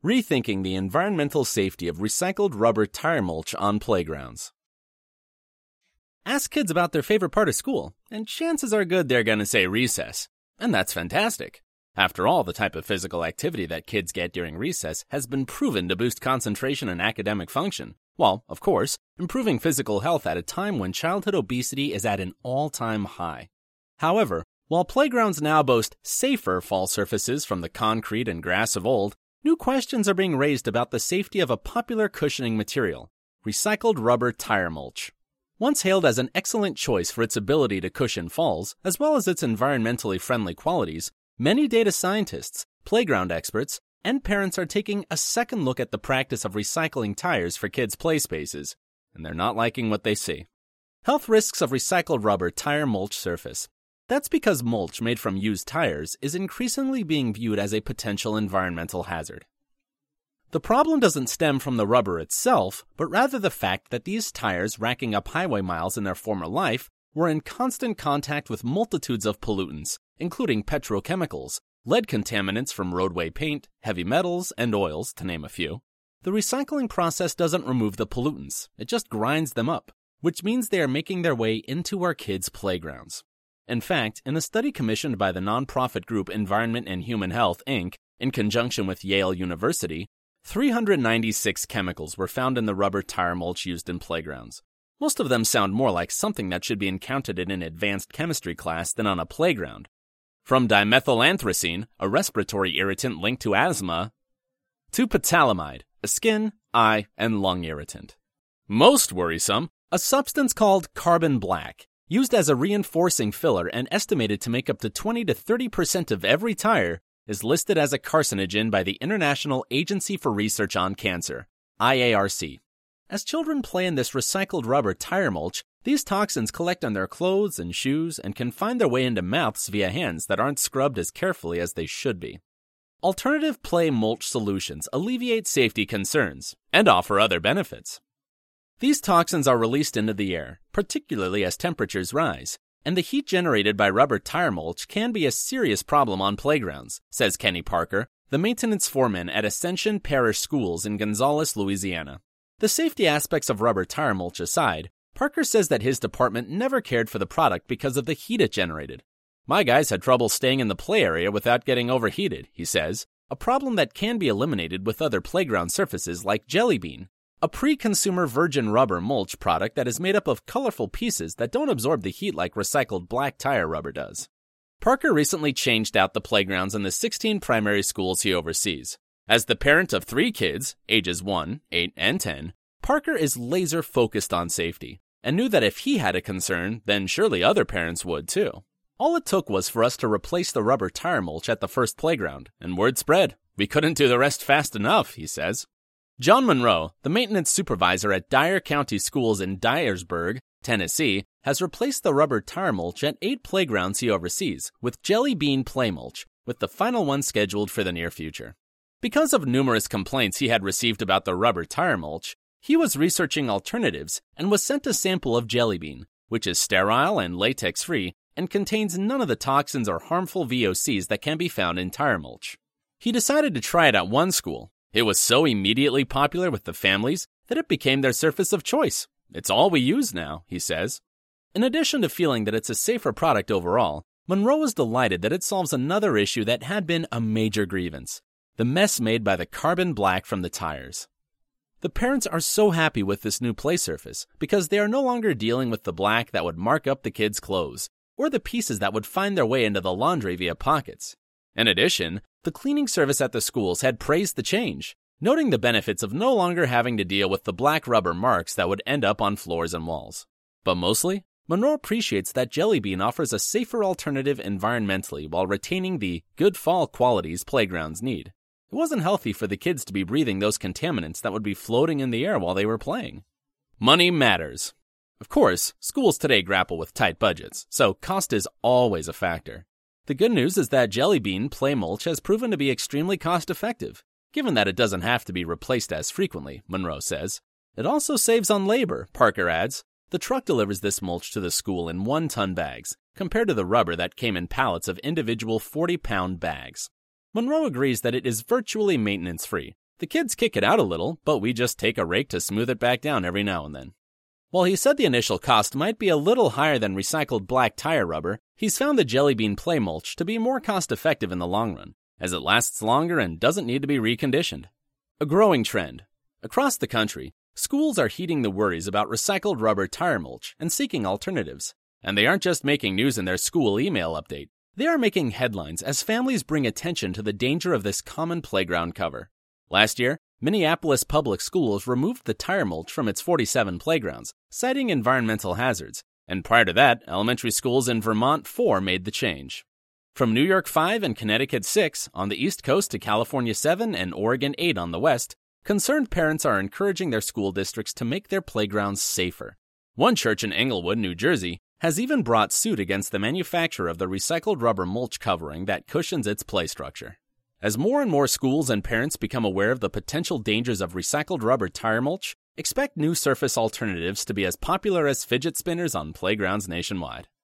Rethinking the environmental safety of recycled rubber tire mulch on playgrounds. Ask kids about their favorite part of school, and chances are good they're going to say recess. And that's fantastic. After all, the type of physical activity that kids get during recess has been proven to boost concentration and academic function, while, of course, improving physical health at a time when childhood obesity is at an all-time high. However, while playgrounds now boast safer fall surfaces from the concrete and grass of old, new questions are being raised about the safety of a popular cushioning material, recycled rubber tire mulch. Once hailed as an excellent choice for its ability to cushion falls, as well as its environmentally friendly qualities, many data scientists, playground experts, and parents are taking a second look at the practice of recycling tires for kids' play spaces, and they're not liking what they see. Health risks of recycled rubber tire mulch surface. That's because mulch made from used tires is increasingly being viewed as a potential environmental hazard. The problem doesn't stem from the rubber itself, but rather the fact that these tires, racking up highway miles in their former life, were in constant contact with multitudes of pollutants, including petrochemicals, lead contaminants from roadway paint, heavy metals, and oils, to name a few. The recycling process doesn't remove the pollutants, it just grinds them up, which means they are making their way into our kids' playgrounds. In fact, in a study commissioned by the nonprofit group Environment and Human Health, Inc., in conjunction with Yale University, 396 chemicals were found in the rubber tire mulch used in playgrounds. Most of them sound more like something that should be encountered in an advanced chemistry class than on a playground. From dimethylanthrazine, a respiratory irritant linked to asthma, to phthalimide, a skin, eye, and lung irritant. Most worrisome, a substance called carbon black, used as a reinforcing filler and estimated to make up to 20 to 30% of every tire, is listed as a carcinogen by the International Agency for Research on Cancer, IARC. As children play in this recycled rubber tire mulch, these toxins collect on their clothes and shoes and can find their way into mouths via hands that aren't scrubbed as carefully as they should be. Alternative play mulch solutions alleviate safety concerns and offer other benefits. These toxins are released into the air, particularly as temperatures rise, and the heat generated by rubber tire mulch can be a serious problem on playgrounds, says Kenny Parker, the maintenance foreman at Ascension Parish Schools in Gonzales, Louisiana. The safety aspects of rubber tire mulch aside, Parker says that his department never cared for the product because of the heat it generated. My guys had trouble staying in the play area without getting overheated, he says, a problem that can be eliminated with other playground surfaces like Jelly Bean, a pre-consumer virgin rubber mulch product that is made up of colorful pieces that don't absorb the heat like recycled black tire rubber does. Parker recently changed out the playgrounds in the 16 primary schools he oversees. As the parent of 3 kids, ages 1, 8, and 10, Parker is laser-focused on safety, and knew that if he had a concern, then surely other parents would too. All it took was for us to replace the rubber tire mulch at the first playground, and word spread. We couldn't do the rest fast enough, he says. John Monroe, the maintenance supervisor at Dyer County Schools in Dyersburg, Tennessee, has replaced the rubber tire mulch at 8 playgrounds he oversees with Jelly Bean play mulch, with the final one scheduled for the near future. Because of numerous complaints he had received about the rubber tire mulch, he was researching alternatives and was sent a sample of Jelly Bean, which is sterile and latex-free and contains none of the toxins or harmful VOCs that can be found in tire mulch. He decided to try it at one school. It was so immediately popular with the families that it became their surface of choice. It's all we use now, he says. In addition to feeling that it's a safer product overall, Monroe was delighted that it solves another issue that had been a major grievance: the mess made by the carbon black from the tires. The parents are so happy with this new play surface because they are no longer dealing with the black that would mark up the kids' clothes, or the pieces that would find their way into the laundry via pockets. In addition, the cleaning service at the schools had praised the change, noting the benefits of no longer having to deal with the black rubber marks that would end up on floors and walls. But mostly, Monroe appreciates that Jelly Bean offers a safer alternative environmentally while retaining the good fall qualities playgrounds need. It wasn't healthy for the kids to be breathing those contaminants that would be floating in the air while they were playing. Money matters. Of course, schools today grapple with tight budgets, so cost is always a factor. The good news is that Jelly Bean play mulch has proven to be extremely cost-effective, given that it doesn't have to be replaced as frequently, Monroe says. It also saves on labor, Parker adds. The truck delivers this mulch to the school in 1-ton bags, compared to the rubber that came in pallets of individual 40-pound bags. Monroe agrees that it is virtually maintenance-free. The kids kick it out a little, but we just take a rake to smooth it back down every now and then. While he said the initial cost might be a little higher than recycled black tire rubber, he's found the Jelly Bean Play Mulch to be more cost-effective in the long run, as it lasts longer and doesn't need to be reconditioned. A growing trend. Across the country, schools are heeding the worries about recycled rubber tire mulch and seeking alternatives. And they aren't just making news in their school email update. They are making headlines as families bring attention to the danger of this common playground cover. Last year, Minneapolis Public Schools removed the tire mulch from its 47 playgrounds, citing environmental hazards. And prior to that, elementary schools in Vermont 4 made the change. From New York 5 and Connecticut 6 on the East Coast to California 7 and Oregon 8 on the West, concerned parents are encouraging their school districts to make their playgrounds safer. One church in Englewood, New Jersey, has even brought suit against the manufacturer of the recycled rubber mulch covering that cushions its play structure. As more and more schools and parents become aware of the potential dangers of recycled rubber tire mulch, expect new surface alternatives to be as popular as fidget spinners on playgrounds nationwide.